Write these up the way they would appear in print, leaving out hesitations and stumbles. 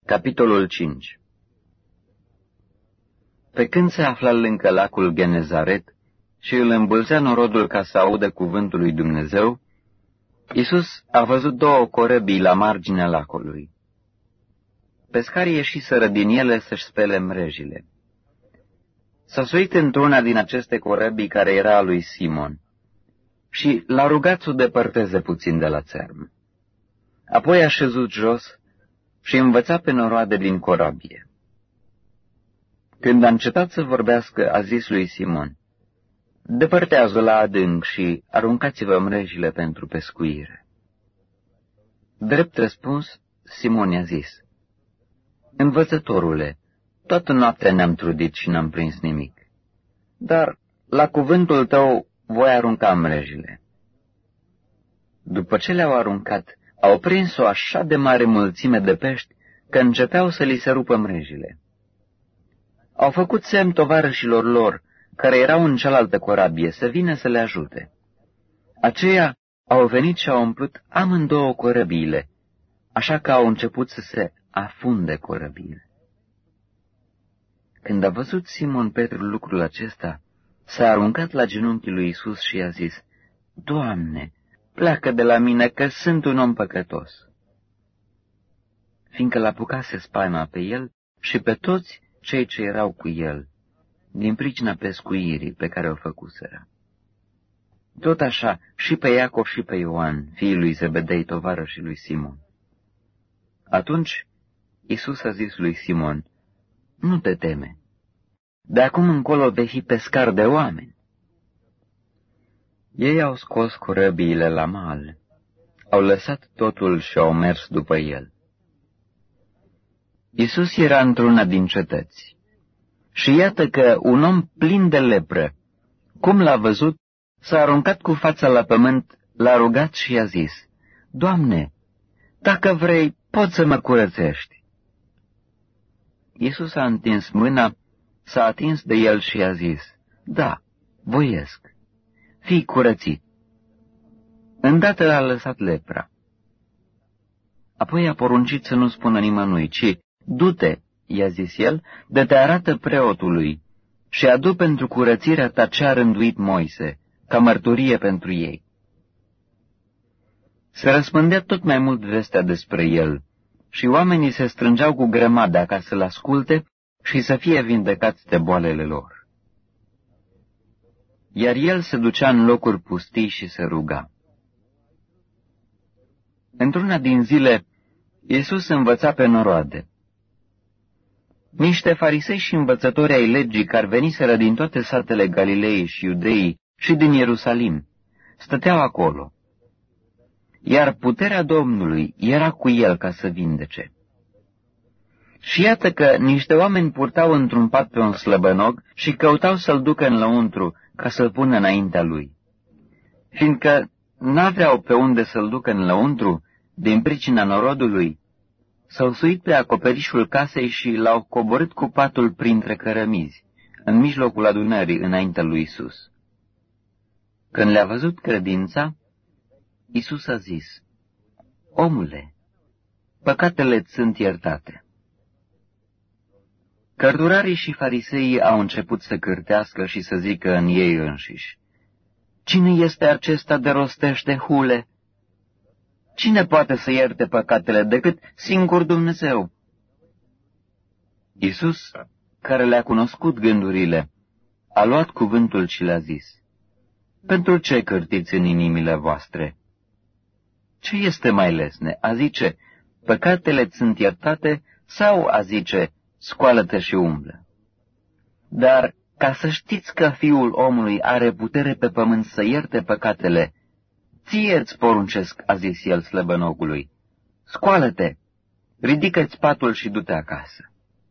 Capitolul 5. Pe când se afla lângă lacul Genezaret și îl îmbulzea norodul ca să audă cuvântul lui Dumnezeu, Iisus a văzut două corăbii la marginea lacului. Pescarii ieșiseră din ele să-și spele mrejile. S-a suit într-una din aceste corăbii care era a lui Simon și l-a rugat să o depărteze puțin de la țărm. Apoi a șezut jos și învăța pe noroade din corabie. Când a încetat să vorbească, a zis lui Simon: „Depărtează la adânc și aruncați-vă mrejile pentru pescuire.” Drept răspuns, Simon i-a zis: „Învățătorule, toată noaptea ne-am trudit și n-am prins nimic, dar la cuvântul tău voi arunca mrejile.” După ce le-au aruncat, au prins o așa de mare mulțime de pești că începeau să li se rupă mrejile. Au făcut semn tovarășilor lor, care erau în cealaltă corabie, să vină să le ajute. Aceia au venit și au umplut amândouă corăbiile, așa că au început să se afunde corăbiile. Când a văzut Simon Petru lucrul acesta, s-a aruncat la genunchii lui Iisus și i-a zis: „Doamne, pleacă de la mine, că sunt un om păcătos.” Fiindcă l-apucase spaima pe el și pe toți cei ce erau cu el, din pricina pescuirii pe care o făcuseră. Tot așa și pe Iacov și pe Ioan, fiii lui Zebedei, tovarășii lui Simon. Atunci Iisus a zis lui Simon: „Nu te teme, de acum încolo vei fi pescar de oameni.” Ei au scos corăbiile la mal, au lăsat totul și au mers după el. Iisus era într-una din cetăți și iată că un om plin de lepră, cum l-a văzut, s-a aruncat cu fața la pământ, l-a rugat și i-a zis: „Doamne, dacă vrei, poți să mă curățești.” Iisus a întins mâna, s-a atins de el și i-a zis: „Da, voiesc, fii curățit.” Îndată l-a lăsat lepra. Apoi a poruncit să nu spună nimănui, ci: „Du-te,” i-a zis el, „de te arată preotului și adu pentru curățirea ta ce a rânduit Moise, ca mărturie pentru ei.” Se răspândea tot mai mult vestea despre el și oamenii se strângeau cu grămadă ca să-l asculte și să fie vindecați de boalele lor. Iar el se ducea în locuri pustii și se ruga. Într-una din zile, Iisus învăța pe noroade. Niște farisei și învățători ai legii care veniseră din toate satele Galilei și Iudeii și din Ierusalim stăteau acolo, iar puterea Domnului era cu el ca să vindece. Și iată că niște oameni purtau într-un pat pe un slăbănog și căutau să-l ducă în lăuntru ca să-l pună înaintea lui. Fiindcă n-aveau pe unde să-l ducă în lăuntru, din pricina norodului, s-au suit pe acoperișul casei și l-au coborât cu patul printre cărămizi, în mijlocul adunării, înaintea lui Iisus. Când le-a văzut credința, Iisus a zis: „Omule, păcatele-ți sunt iertate.” Cărturarii și fariseii au început să cârtească și să zică în ei înșiși: „Cine este acesta de rostește hule? Cine poate să ierte păcatele decât singur Dumnezeu?” Iisus, care le-a cunoscut gândurile, a luat cuvântul și le-a zis: „Pentru ce cârtiți în inimile voastre? Ce este mai lesne, a zice: păcatele-ți sunt iertate, sau a zice: scoală-te și umblă? Dar ca să știți că Fiul omului are putere pe pământ să ierte păcatele, ție-ți poruncesc, a zis el slăbănogului: scoală-te, ridică-ți patul și du-te acasă.”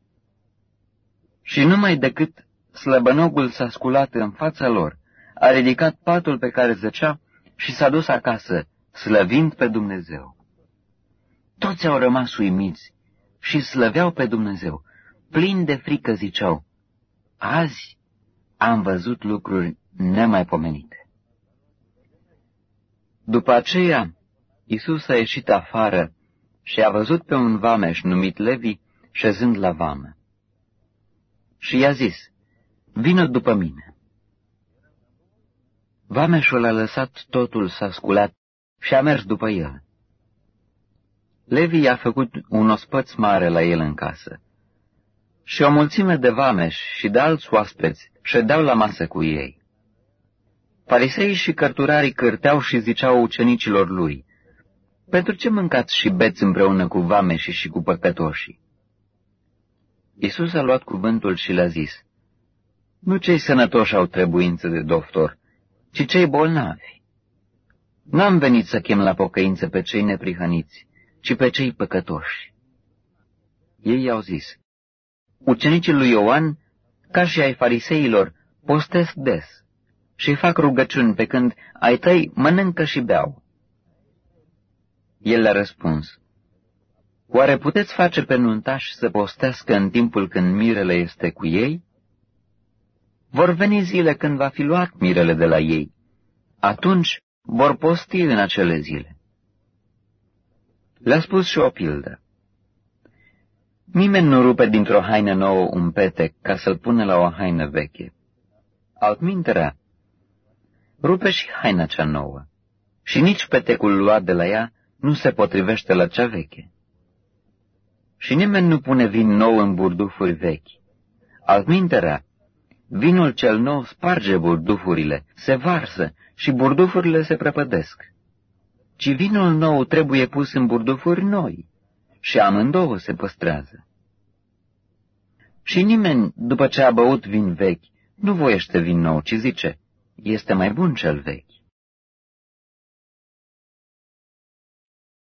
Și numai decât slăbănogul s-a sculat în fața lor, a ridicat patul pe care zăcea și s-a dus acasă, slăvind pe Dumnezeu. Toți au rămas uimiți și slăveau pe Dumnezeu. Plini de frică ziceau: „Azi am văzut lucruri nemaipomenite.” După aceea, Iisus a ieșit afară și a văzut pe un vameș numit Levi șezând la vamă. Și i-a zis, vină după mine. Vameșul a lăsat totul, s-a sculat și a mers după el. Levi i-a făcut un ospăț mare la el în casă. Și o mulțime de vameși și de alți oaspeți ședeau la masă cu ei. Fariseii și cărturarii cârteau și ziceau ucenicilor lui, pentru ce mâncați și beți împreună cu vameșii și cu păcătoșii? Iisus a luat cuvântul și le-a zis, nu cei sănătoși au trebuință de doctor, ci cei bolnavi. N-am venit să chem la pocăință pe cei neprihăniți, ci pe cei păcătoși. Ei i-au zis, ucenicii lui Ioan, ca și ai fariseilor, postesc des și fac rugăciuni, pe când ai tăi mănâncă și beau. El le-a răspuns, oare puteți face pe nuntași să postească în timpul când mirele este cu ei? Vor veni zile când va fi luat mirele de la ei. Atunci vor posti în acele zile. Le-a spus și o pildă. Nimeni nu rupe dintr-o haină nouă un petec ca să-l pună la o haină veche. Altminterea, rupe și haina cea nouă, și nici petecul luat de la ea nu se potrivește la cea veche. Și nimeni nu pune vin nou în burdufuri vechi. Altminterea, vinul cel nou sparge burdufurile, se varsă și burdufurile se prăpădesc. Ci vinul nou trebuie pus în burdufuri noi și amândouă se păstrează. Și nimeni, după ce a băut vin vechi, nu voiește vin nou, ci zice, este mai bun cel vechi.